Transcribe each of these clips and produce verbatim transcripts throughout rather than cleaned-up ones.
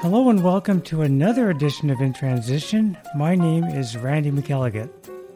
Hello and welcome to another edition of In Transition. My name is Randy McElligott.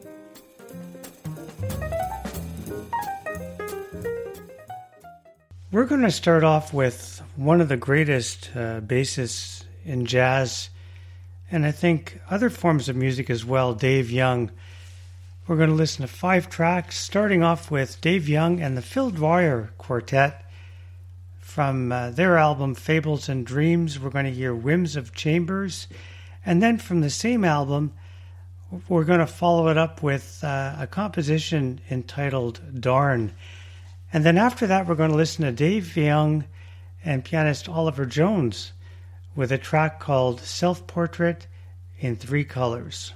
We're going to start off with one of the greatest uh, bassists in jazz, and I think other forms of music as well, Dave Young. We're going to listen to five tracks, starting off with Dave Young and the Phil Dwyer Quartet. From uh, their album Fables and Dreams, we're going to hear Whims of Chambers. And then from the same album, we're going to follow it up with uh, a composition entitled Darn. And then after that, we're going to listen to Dave Young and pianist Oliver Jones with a track called Self-Portrait in Three Colors.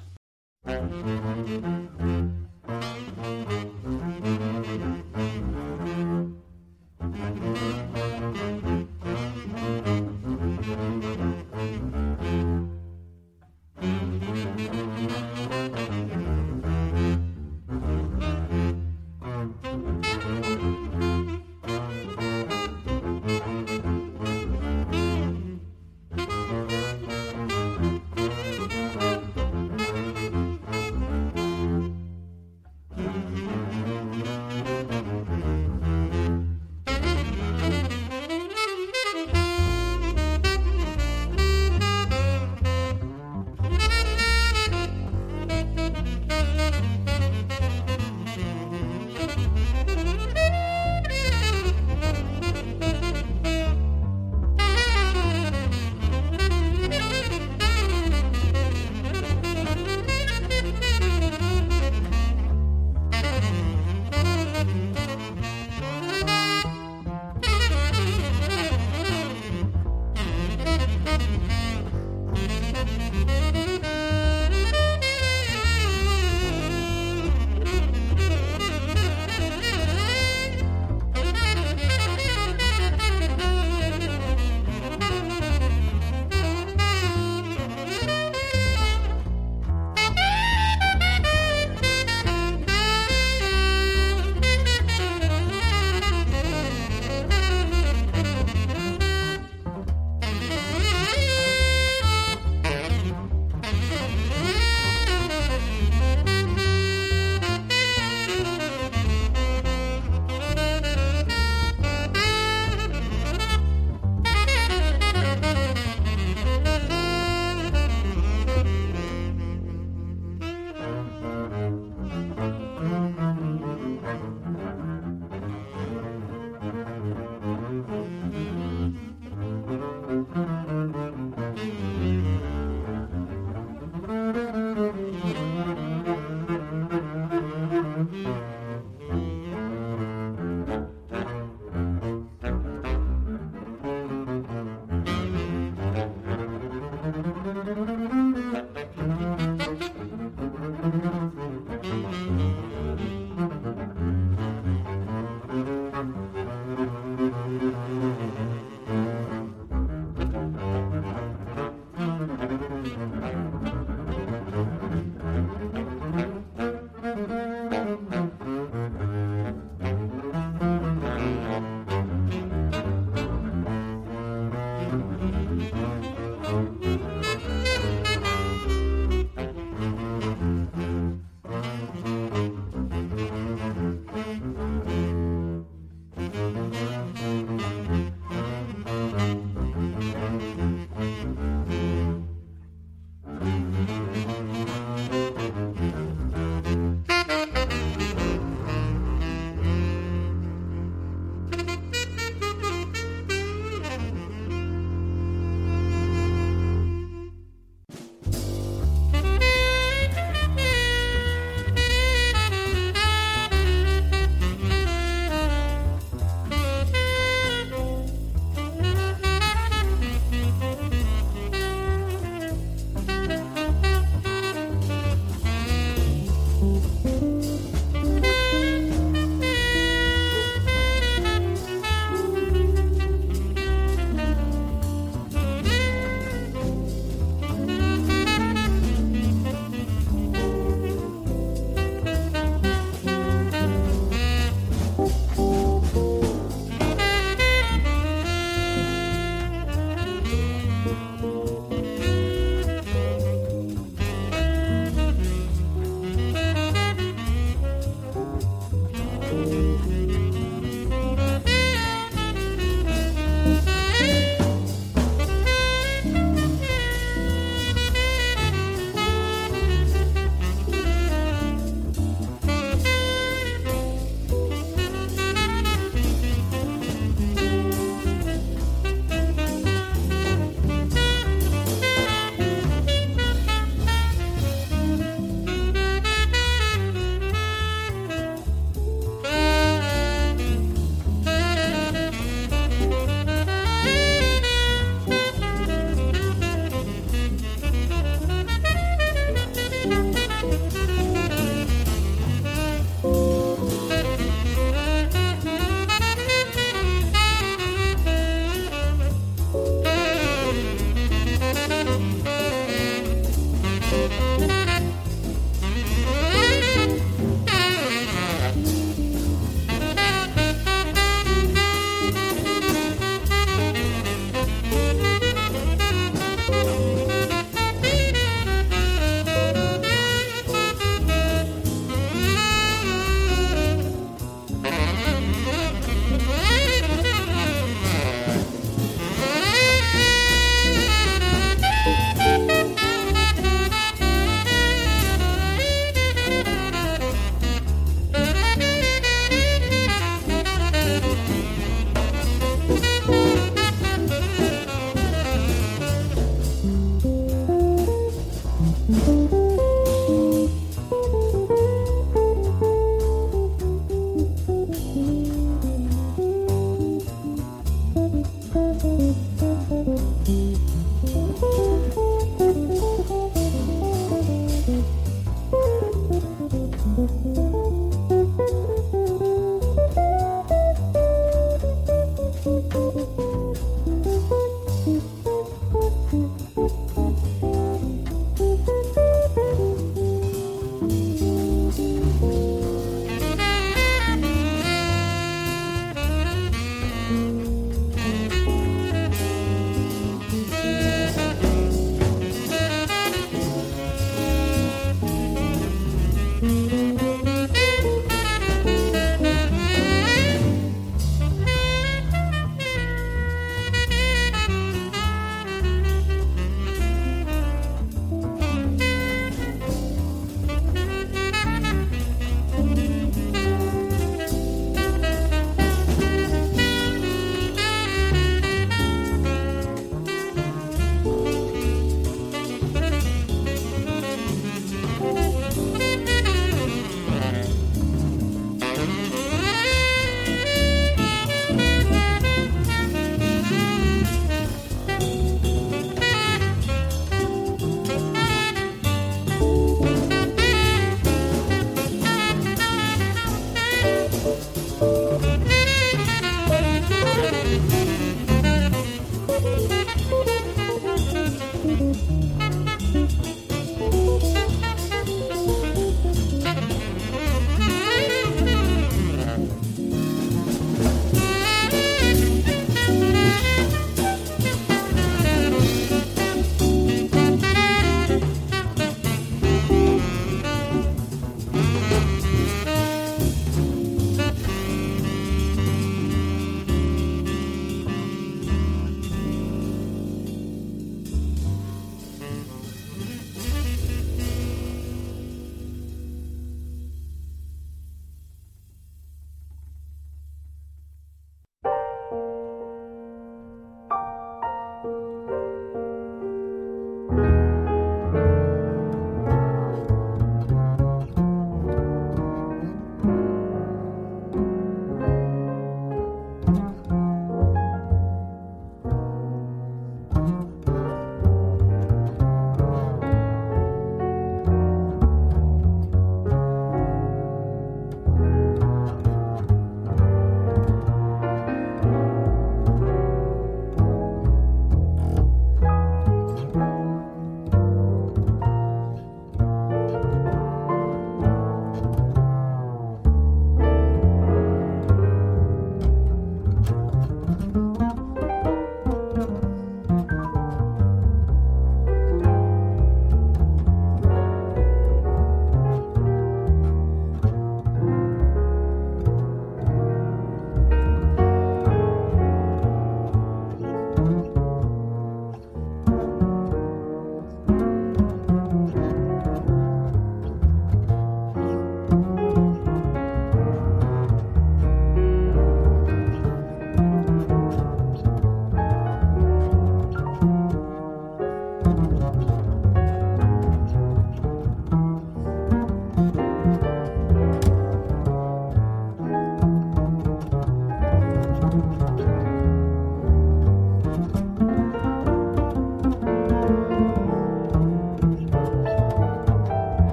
Thank you.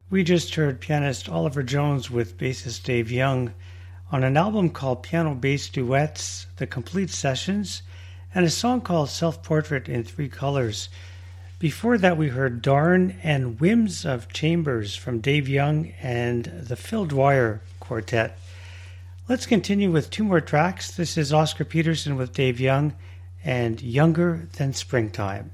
We just heard pianist Oliver Jones with bassist Dave Young on an album called Piano Bass Duets, The Complete Sessions, and a song called Self-Portrait in Three Colors. Before that, we heard Darn and Whims of Chambers from Dave Young and the Phil Dwyer Quartet. Let's continue with two more tracks. This is Oscar Peterson with Dave Young and Younger Than Springtime.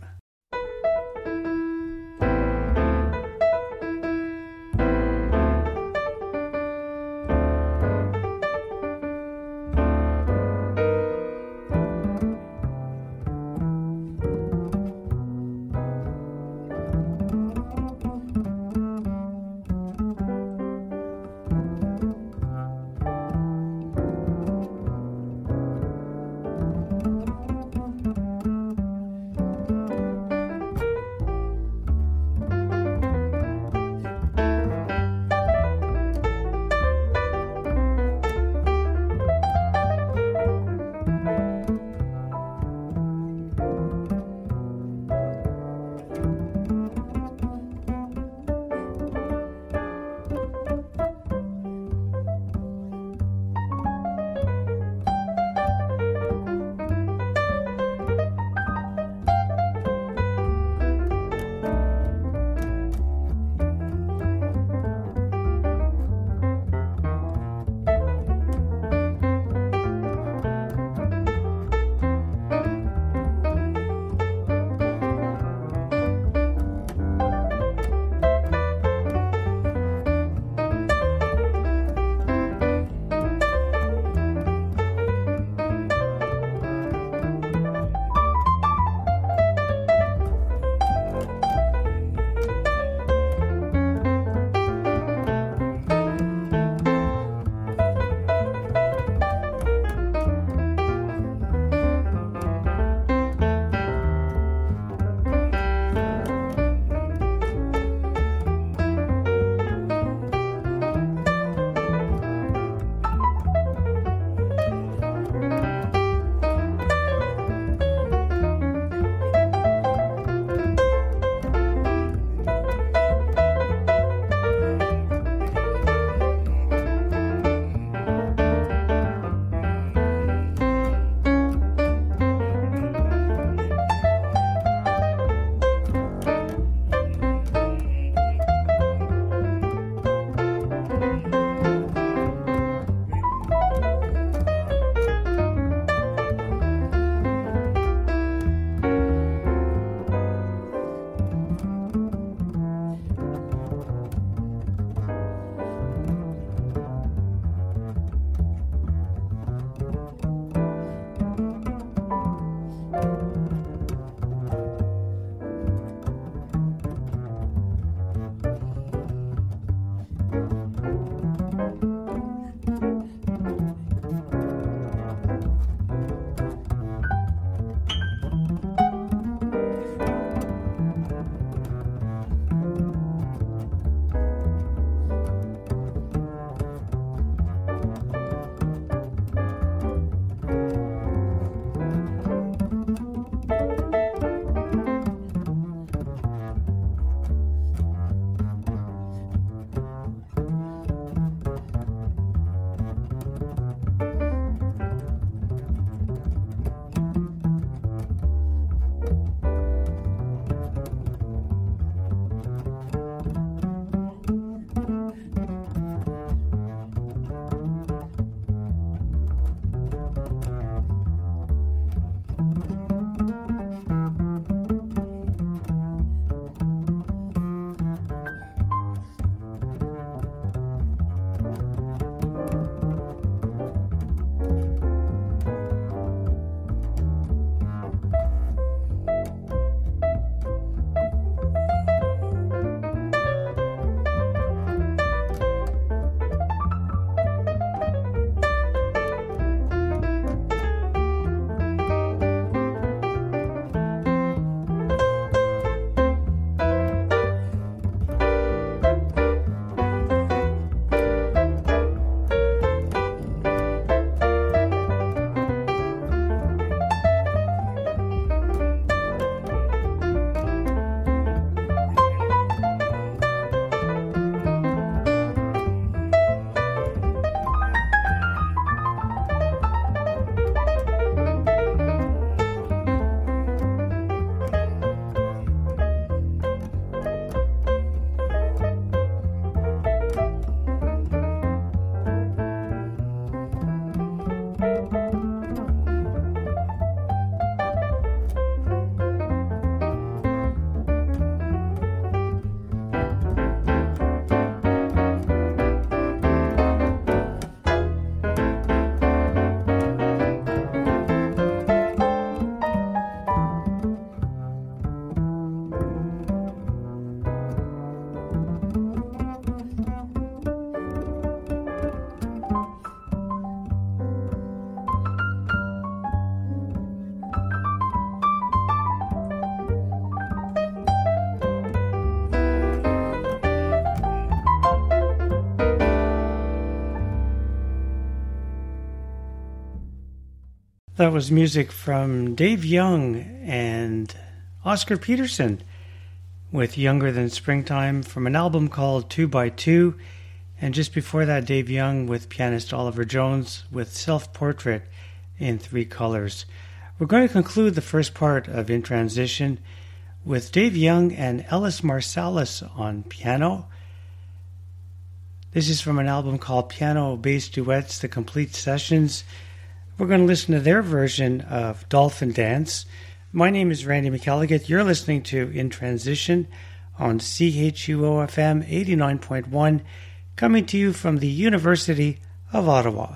That was music from Dave Young and Oscar Peterson with Younger Than Springtime from an album called Two by Two. And just before that, Dave Young with pianist Oliver Jones with Self-Portrait in Three Colors. We're going to conclude the first part of In Transition with Dave Young and Ellis Marsalis on piano. This is from an album called Piano Bass Duets, The Complete Sessions. We're going to listen to their version of Dolphin Dance. My name is Randy McElligott. You're listening to In Transition on C H U O F M eighty-nine point one, coming to you from the University of Ottawa.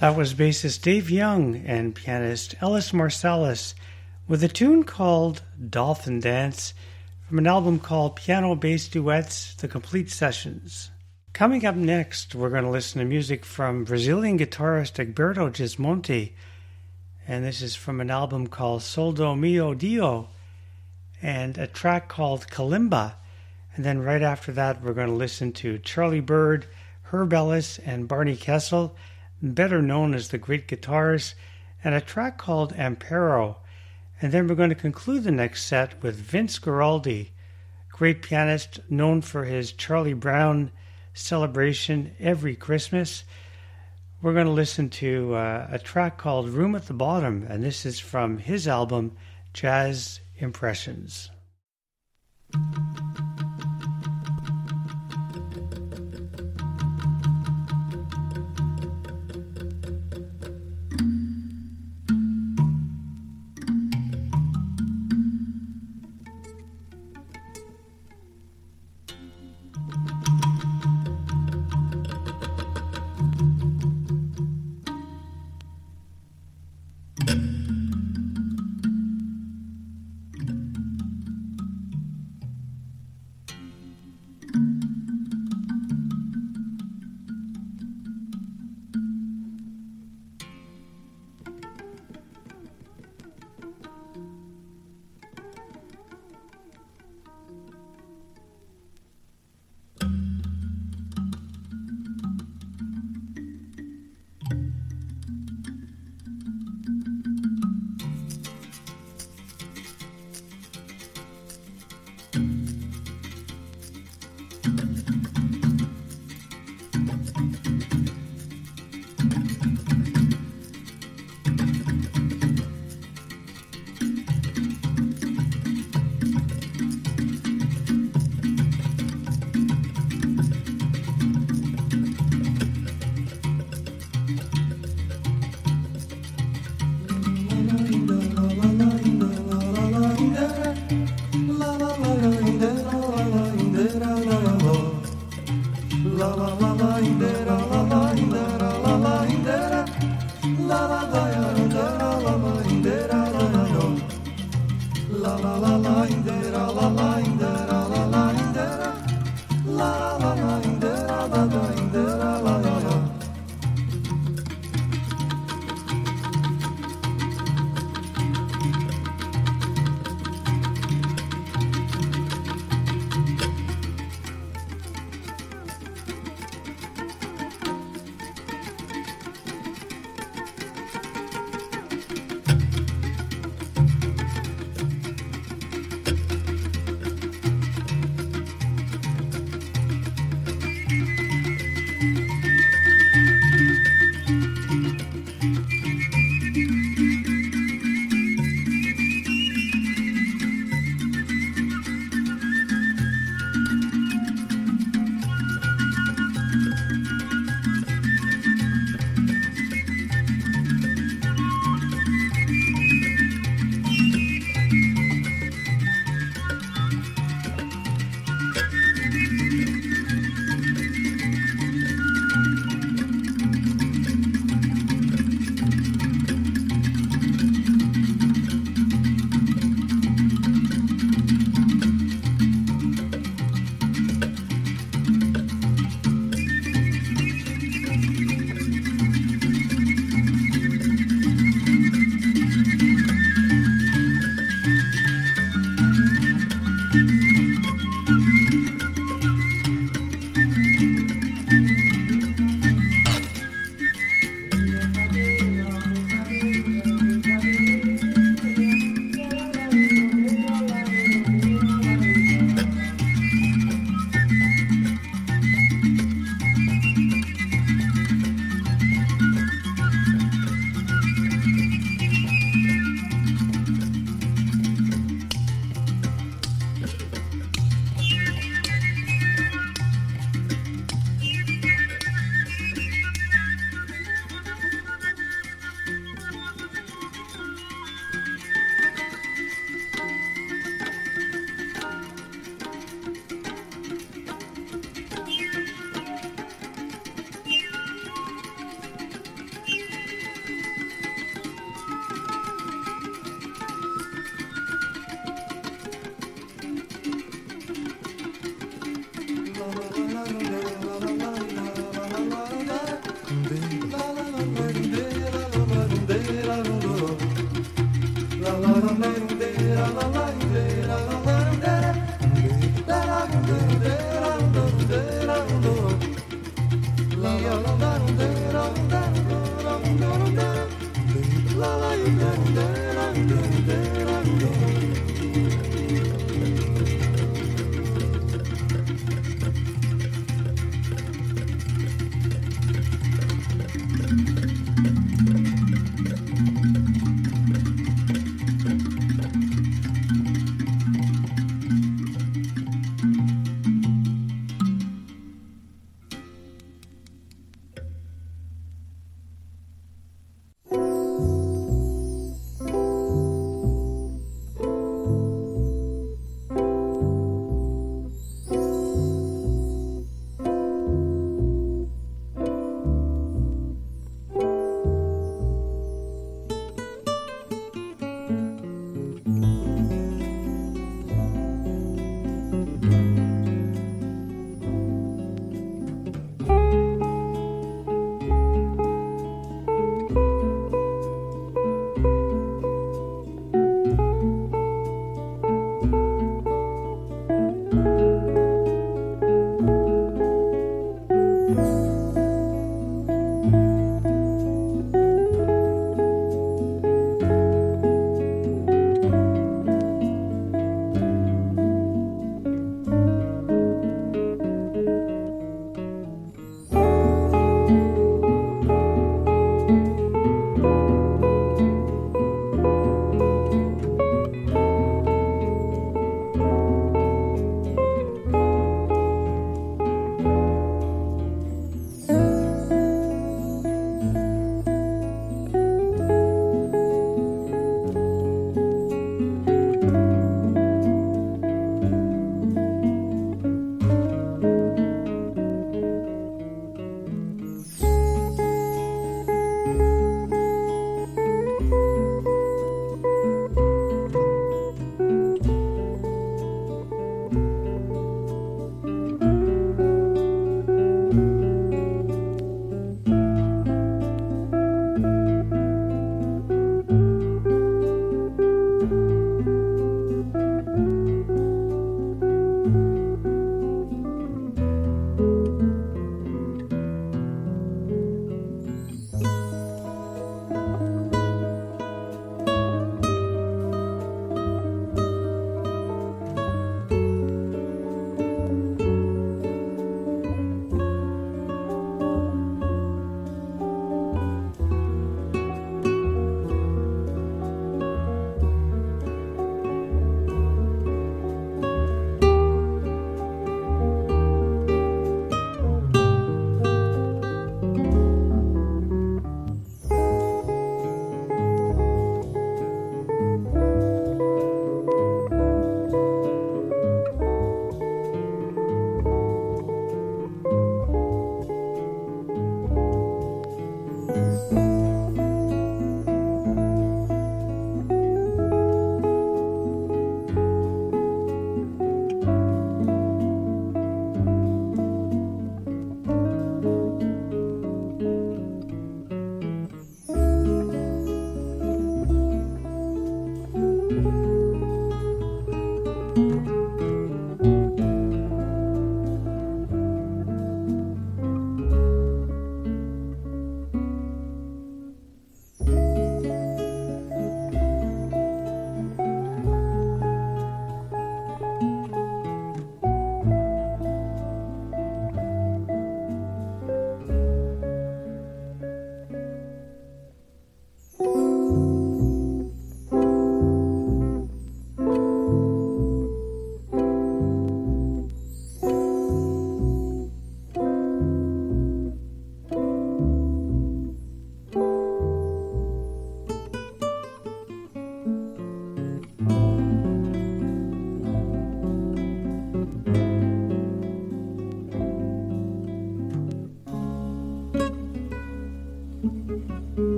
That was bassist Dave Young and pianist Ellis Marsalis with a tune called Dolphin Dance from an album called Piano Bass Duets, The Complete Sessions. Coming up next, we're going to listen to music from Brazilian guitarist Egberto Gismonti, and this is from an album called Soldo Mio Dio and a track called Kalimba. And then right after that, we're going to listen to Charlie Bird, Herb Ellis, and Barney Kessel, better known as the great guitarists, and a track called Ampero. And then we're going to conclude the next set with Vince Guaraldi, great pianist known for his Charlie Brown celebration every Christmas. We're going to listen to uh, a track called Room at the Bottom, and this is from his album Jazz Impressions.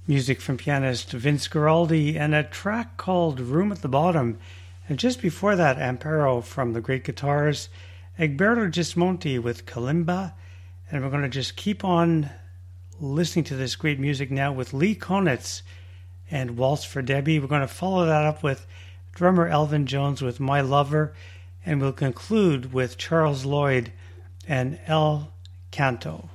music from pianist Vince Guaraldi, and a track called Room at the Bottom. And just before that, Ampero from the great guitars, Egberto Gismonti with Kalimba. And we're going to just keep on listening to this great music now with Lee Konitz and Waltz for Debbie. We're going to follow that up with drummer Elvin Jones with My Lover, and we'll conclude with Charles Lloyd and El Canto.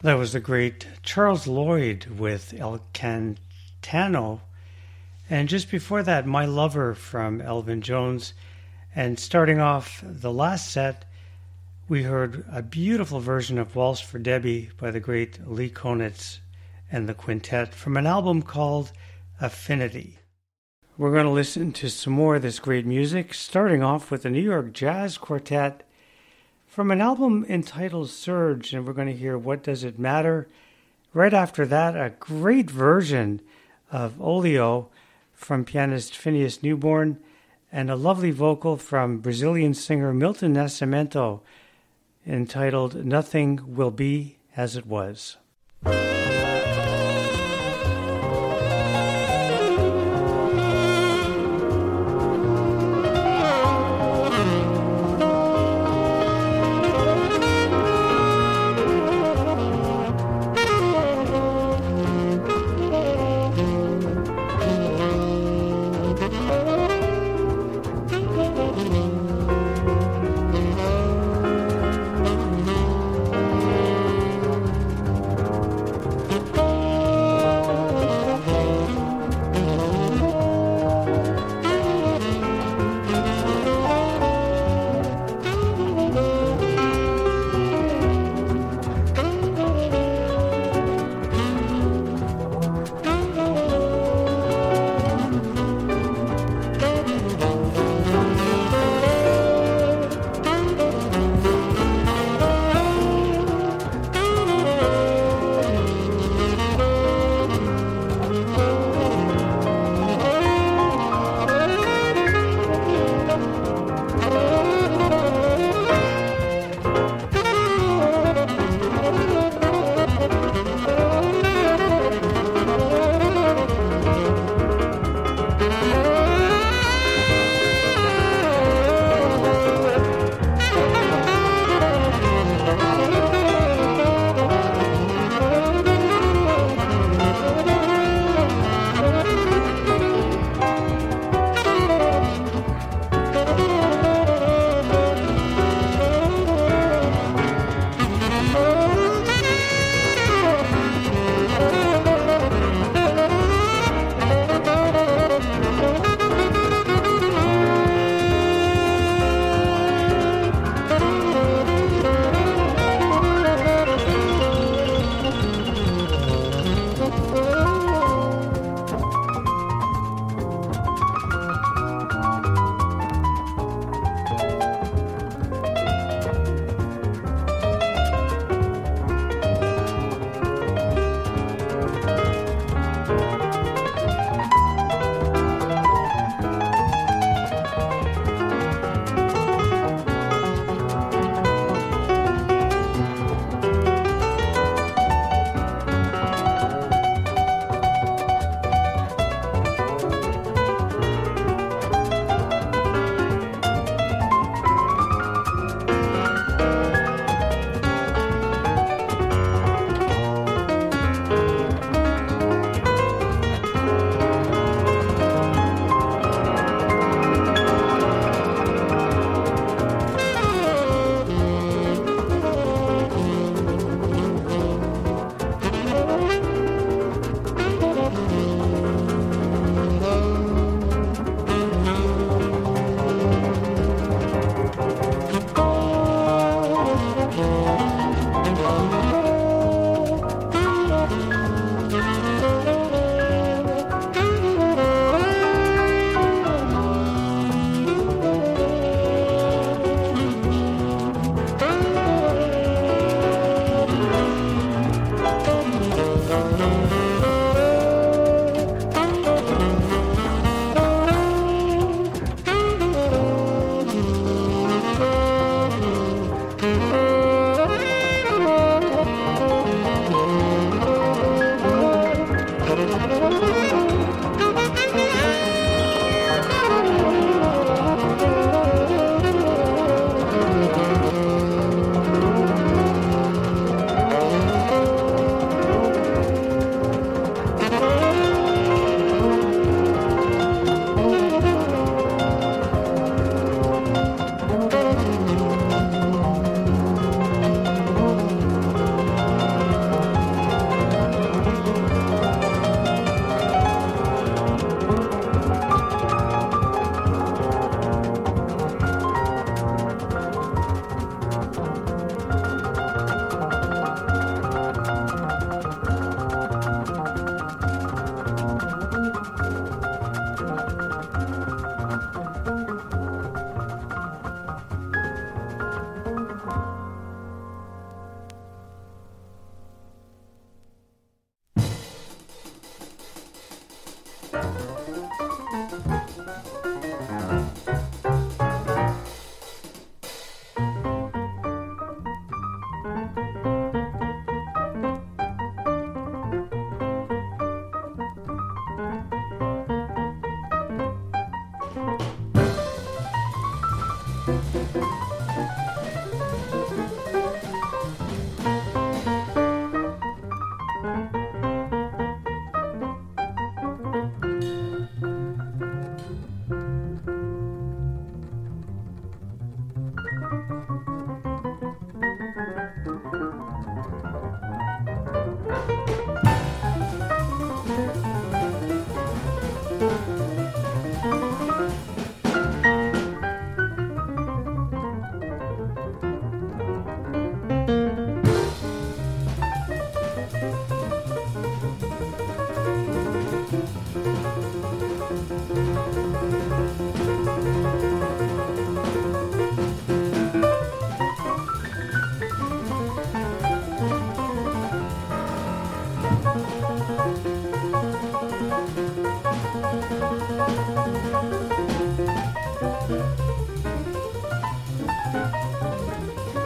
That was the great Charles Lloyd with El Cantano. And just before that, My Lover from Elvin Jones. And starting off the last set, we heard a beautiful version of Waltz for Debbie by the great Lee Konitz and the Quintet from an album called Affinity. We're going to listen to some more of this great music, starting off with the New York Jazz Quartet from an album entitled Surge, and we're going to hear What Does It Matter? Right after that, a great version of Oleo from pianist Phineas Newborn, and a lovely vocal from Brazilian singer Milton Nascimento entitled Nothing Will Be As It Was.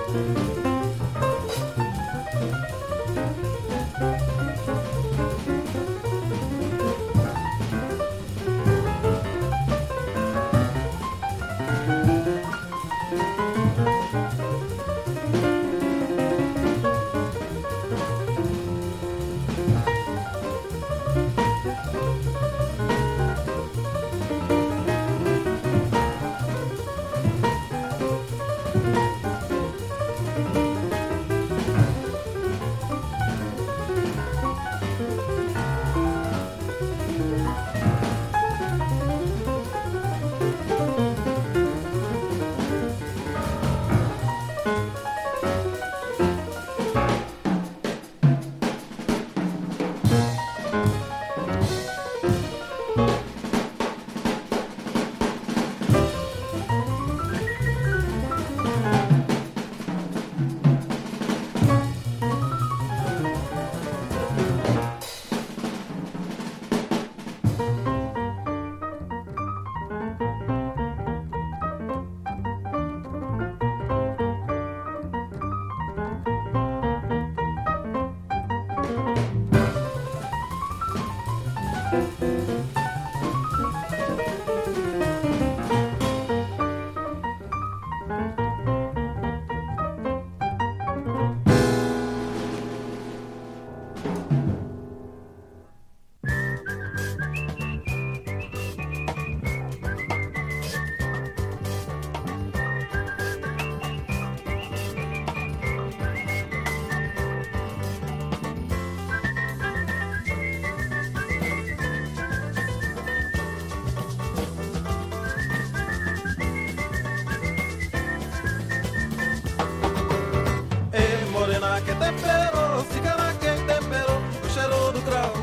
Que temperou, cigana quem temperou o cheiro do cravo.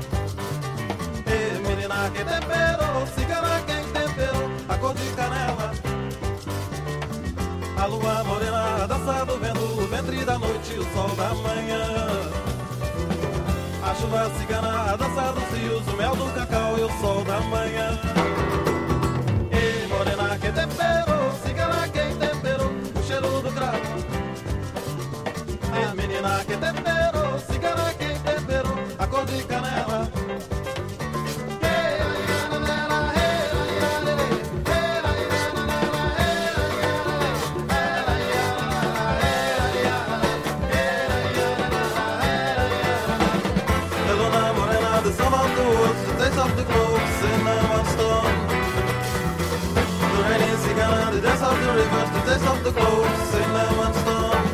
E menina que temperou, cigana quem temperou a cor de canela. A lua morena dançando vendo o ventre da noite, o sol da manhã. A chuva cigana a dançar dos rios, o mel do cacau e o sol da manhã. E morena que temperou, cigana quem temperou o cheiro do cravo. Menina que temperou, cigana quem temperou a cor de canela. The luna morena, the sun of the woods, the taste of the cloves, cinnamon stone. The rainy cigana, the dance of the rivers, the taste of the cloves, cinnamon stone.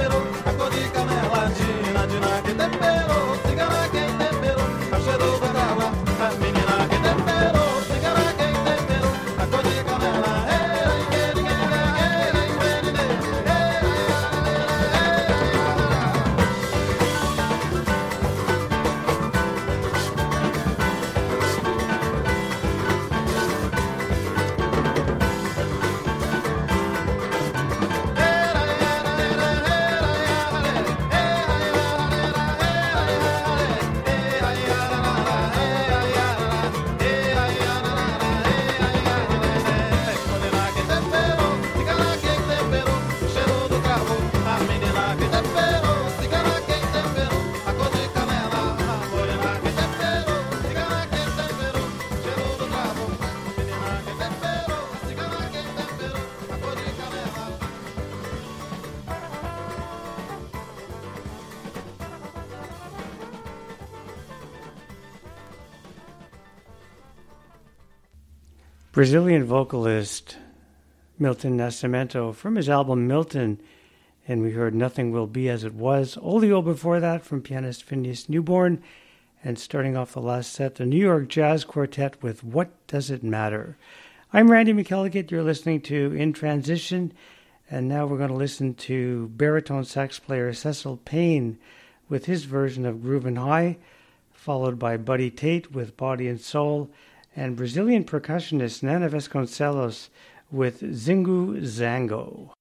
Temperou, cigana quem temperou, a cheiro do cravo. Brazilian vocalist Milton Nascimento from his album Milton, and we heard Nothing Will Be As It Was. Olio before that from pianist Phineas Newborn, and starting off the last set, the New York Jazz Quartet with What Does It Matter? I'm Randy McElligott. You're listening to In Transition, and now we're going to listen to baritone sax player Cecil Payne with his version of Groovin' High, followed by Buddy Tate with Body and Soul, and Brazilian percussionist Nana Vasconcelos with Zingu Zango.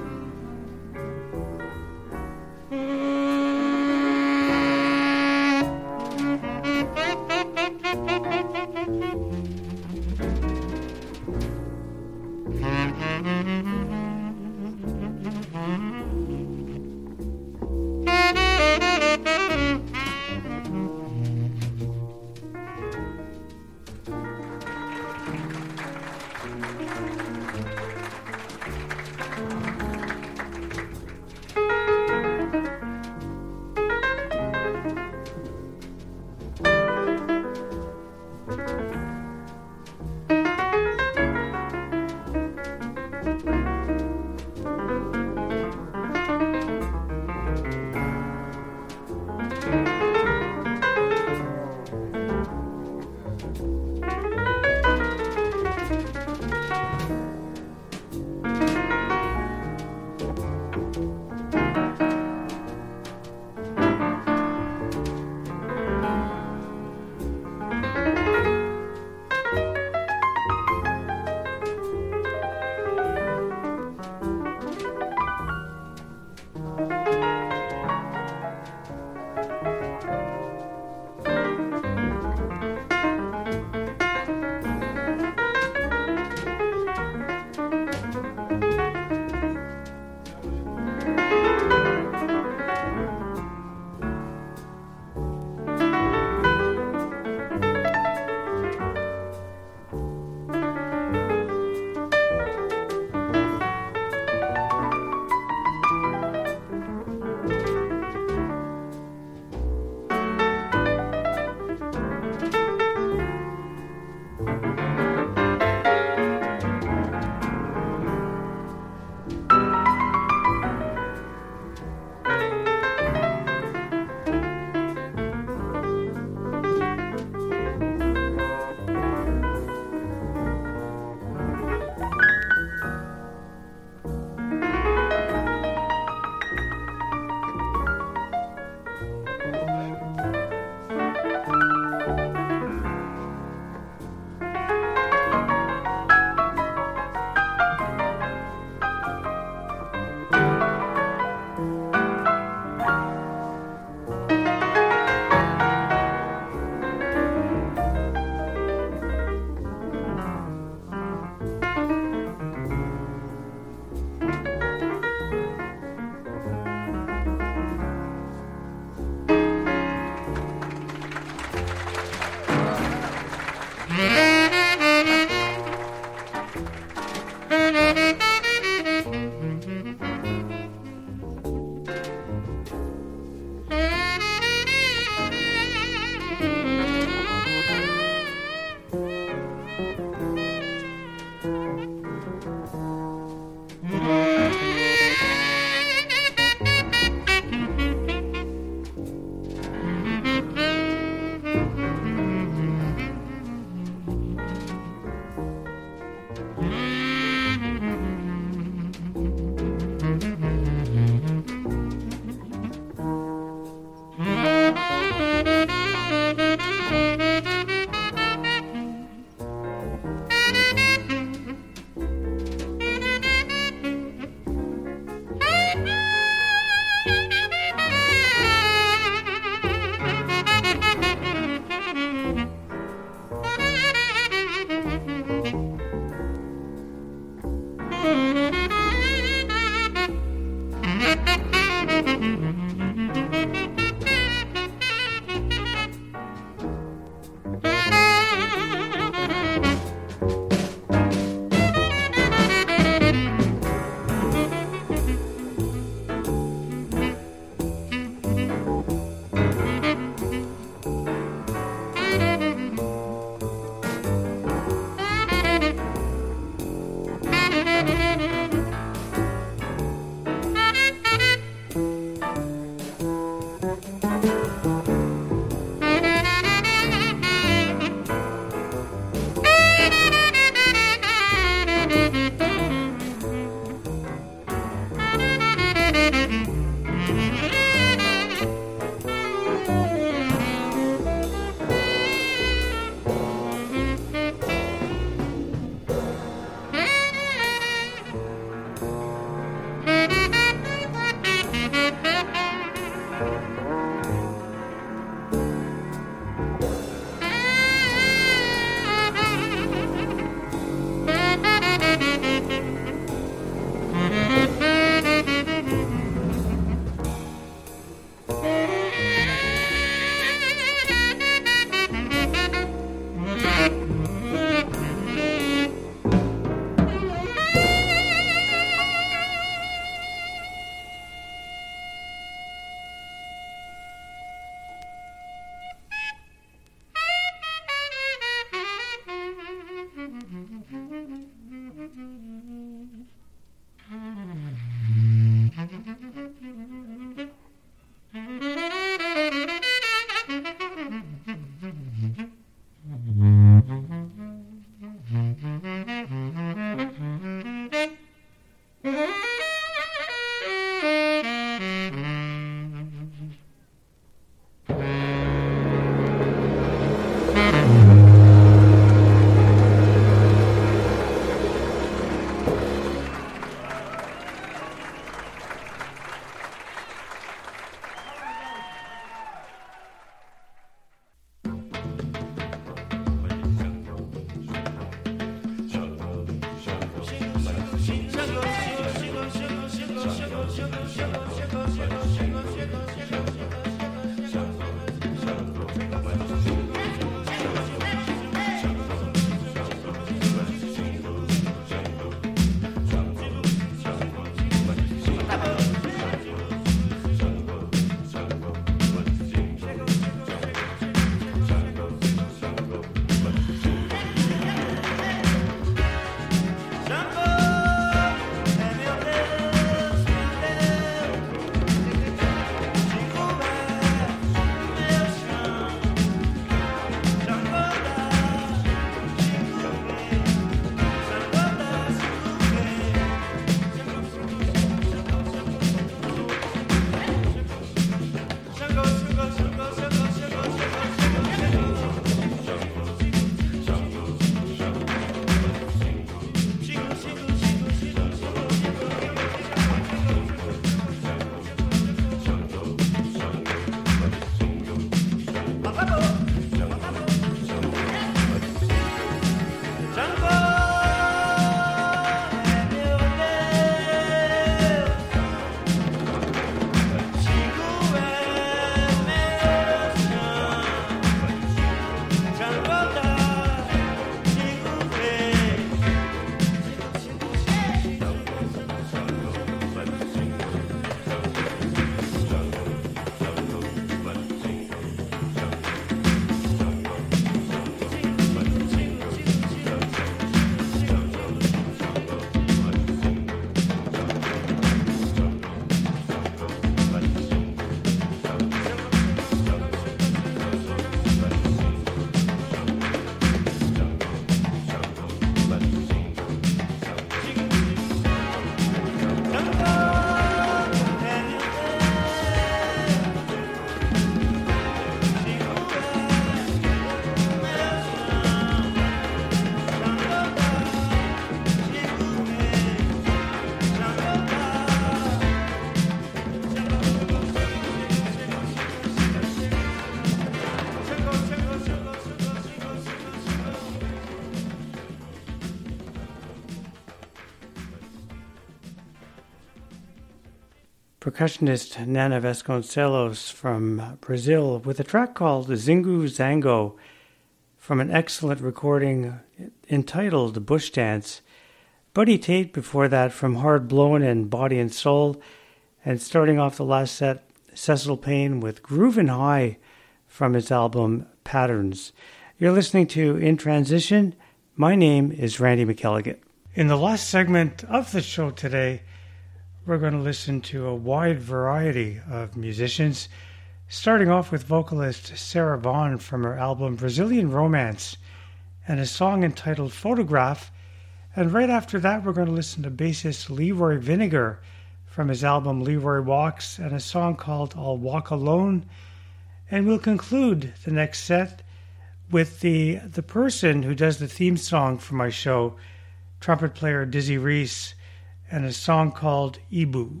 Percussionist Nana Vasconcelos from Brazil with a track called Zingu Zango from an excellent recording entitled Bush Dance. Buddy Tate before that from Hard Blown and Body and Soul, and starting off the last set, Cecil Payne with Groovin' High from his album Patterns. You're listening to In Transition. My name is Randy McElligott. In the last segment of the show today, we're going to listen to a wide variety of musicians, starting off with vocalist Sarah Vaughan from her album Brazilian Romance and a song entitled Photograph. And right after that, we're going to listen to bassist Leroy Vinegar from his album Leroy Walks and a song called I'll Walk Alone. And we'll conclude the next set with the, the person who does the theme song for my show, trumpet player Dizzy Reese, and a song called Ibu.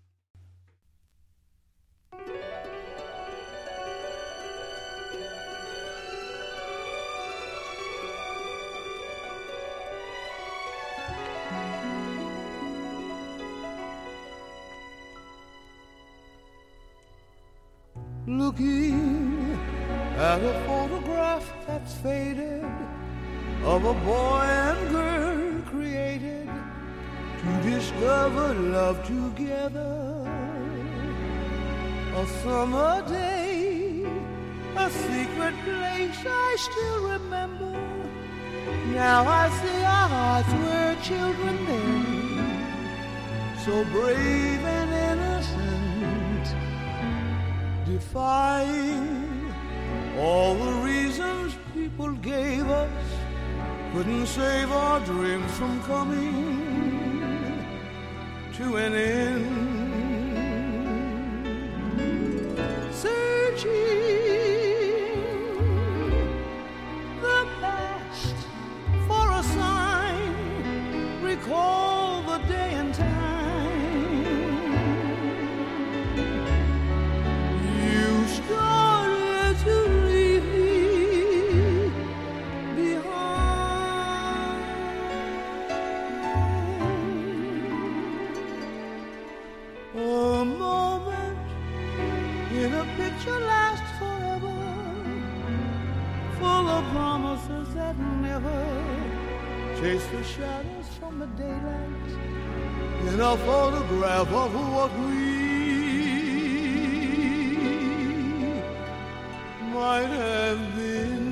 Looking at a photograph that's faded of a boy and girl created to discover love together. A summer day, a secret place I still remember. Now I see our hearts were children so brave and innocent, defying all the reasons people gave us, couldn't save our dreams from coming to an end. Recall the day and time you started to leave me behind. A moment in a picture lasts forever, full of promises that never chase the shadows from the daylight, in a photograph of what we might have been.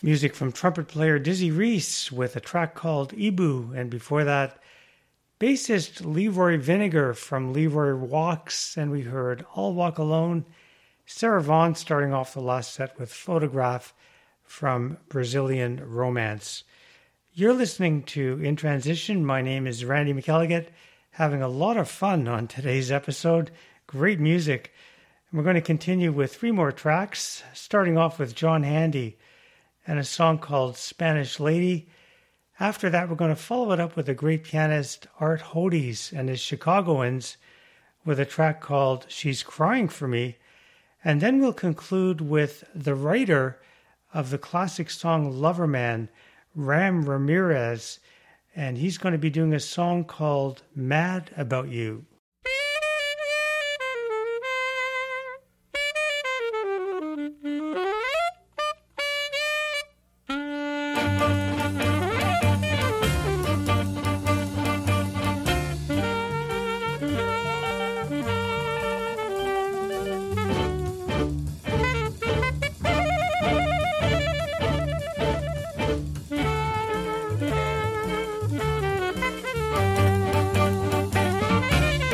Music from trumpet player Dizzy Reese with a track called Ibu, and before that, bassist Leroy Vinegar from Leroy Walks, and we heard I'll Walk Alone. Sarah Vaughan starting off the last set with Photograph from Brazilian Romance. You're listening to In Transition. My name is Randy McElligott, having a lot of fun on today's episode. Great music. And we're going to continue with three more tracks, starting off with John Handy and a song called Spanish Lady. After that, we're going to follow it up with the great pianist Art Hodes and his Chicagoans with a track called She's Crying for Me. And then we'll conclude with the writer of the classic song Loverman, Ram Ramirez, and he's going to be doing a song called Mad About You. Thank you.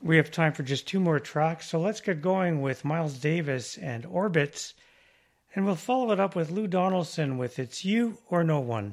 We have time for just two more tracks, so let's get going with Miles Davis and Orbits, and we'll follow it up with Lou Donaldson with It's You or No One.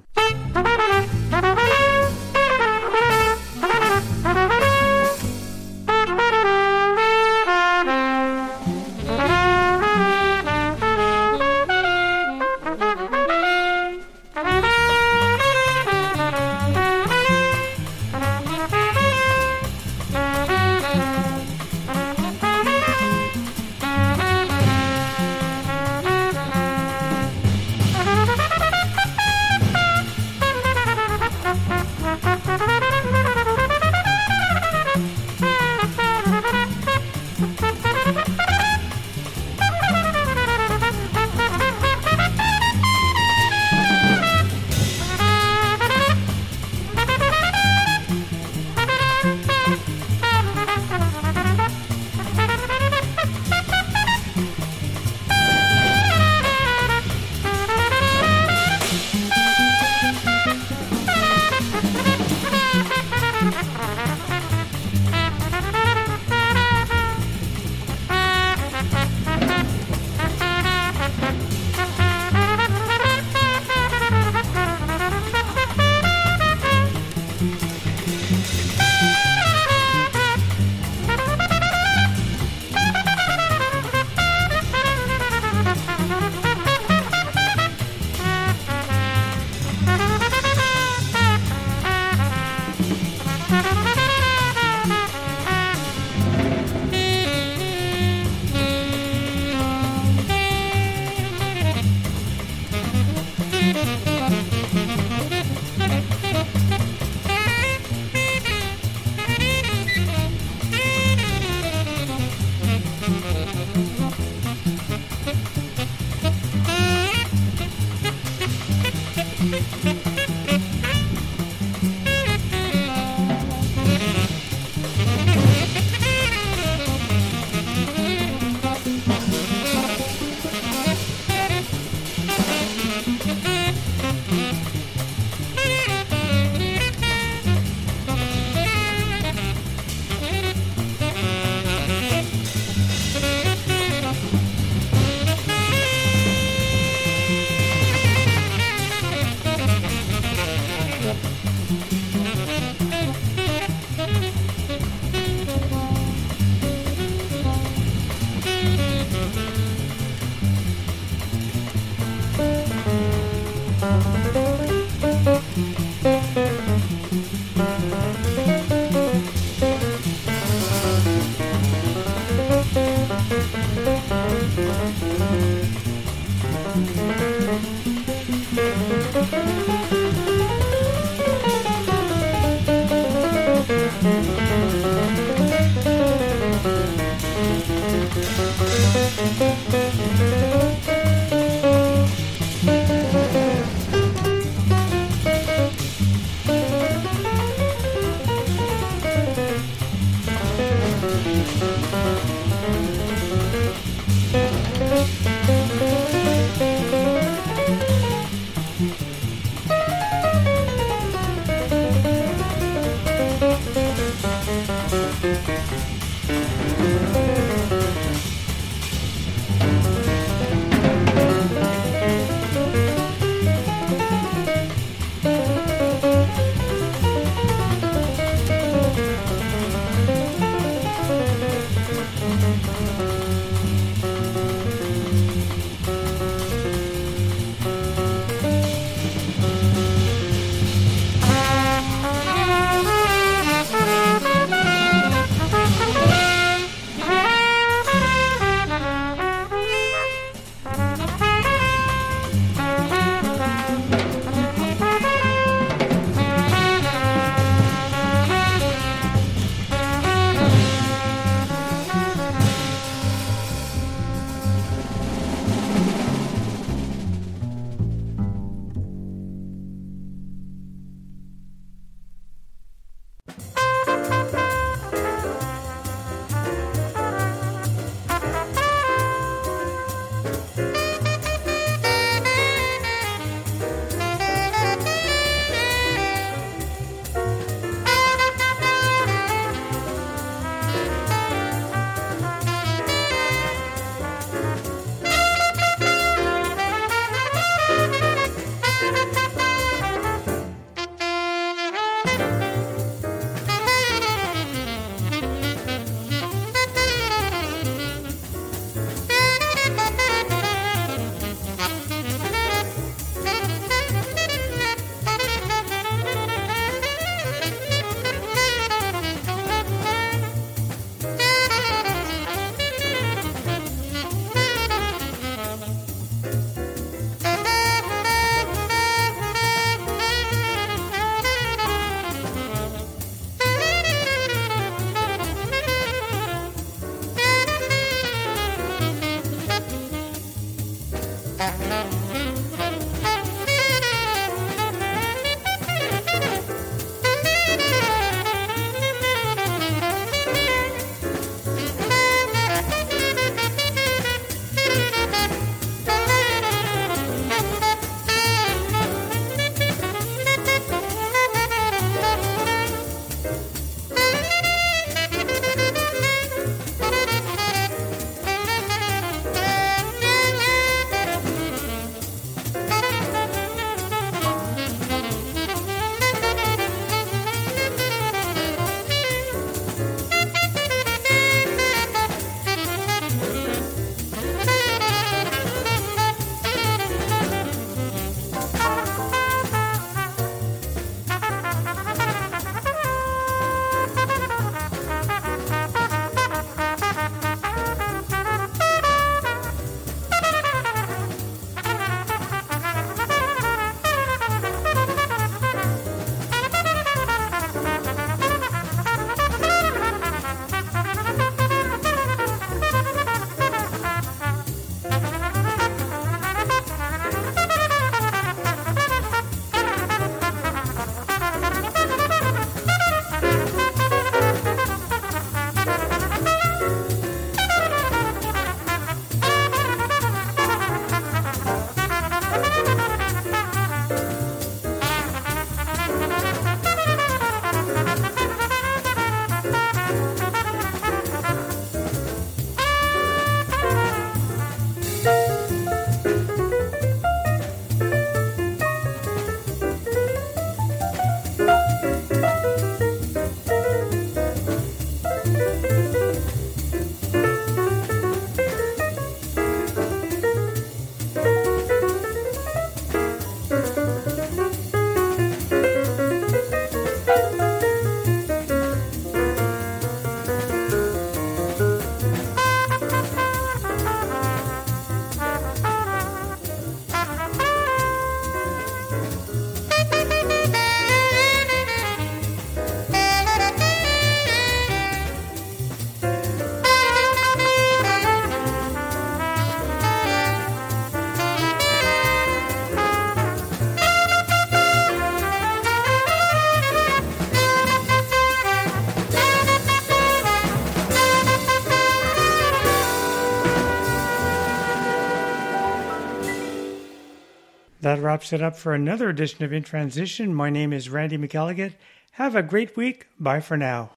That wraps it up for another edition of In Transition. My name is Randy McElligott. Have a great week. Bye for now.